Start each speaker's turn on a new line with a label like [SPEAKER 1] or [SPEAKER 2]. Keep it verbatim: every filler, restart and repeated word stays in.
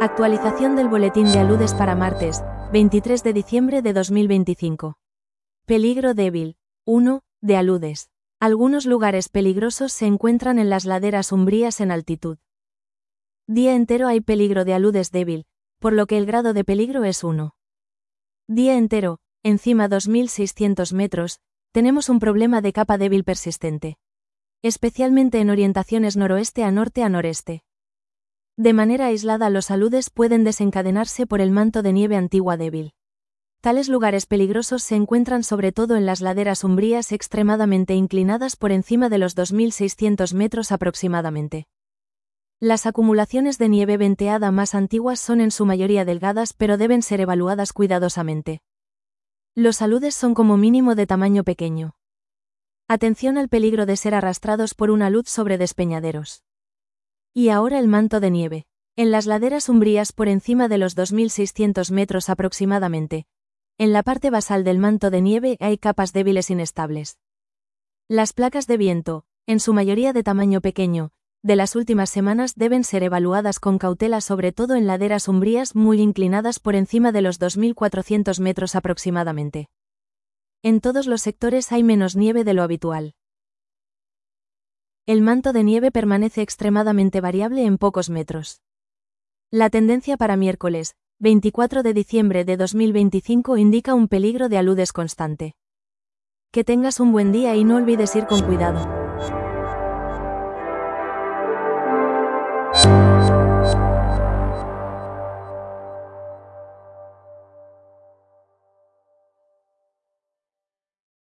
[SPEAKER 1] Actualización del boletín de aludes para martes, veintitrés de diciembre de dos mil veinticinco. Peligro débil. uno. De aludes. Algunos lugares peligrosos se encuentran en las laderas umbrías en altitud. Día entero hay peligro de aludes débil, por lo que el grado de peligro es uno. Día entero, encima dos mil seiscientos metros, tenemos un problema de capa débil persistente. Especialmente en orientaciones noroeste a norte a noreste. De manera aislada los aludes pueden desencadenarse por el manto de nieve antigua débil. Tales lugares peligrosos se encuentran sobre todo en las laderas umbrías extremadamente inclinadas por encima de los dos mil seiscientos metros aproximadamente. Las acumulaciones de nieve venteada más antiguas son en su mayoría delgadas pero deben ser evaluadas cuidadosamente. Los aludes son como mínimo de tamaño pequeño. Atención al peligro de ser arrastrados por un alud sobre despeñaderos. Y ahora el manto de nieve. En las laderas umbrías por encima de los dos mil seiscientos metros aproximadamente. En la parte basal del manto de nieve hay capas débiles inestables. Las placas de viento, en su mayoría de tamaño pequeño, de las últimas semanas deben ser evaluadas con cautela sobre todo en laderas umbrías muy inclinadas por encima de los dos mil cuatrocientos metros aproximadamente. En todos los sectores hay menos nieve de lo habitual. El manto de nieve permanece extremadamente variable en pocos metros. La tendencia para miércoles, veinticuatro de diciembre de dos mil veinticinco indica un peligro de aludes constante. Que tengas un buen día y no olvides ir con cuidado.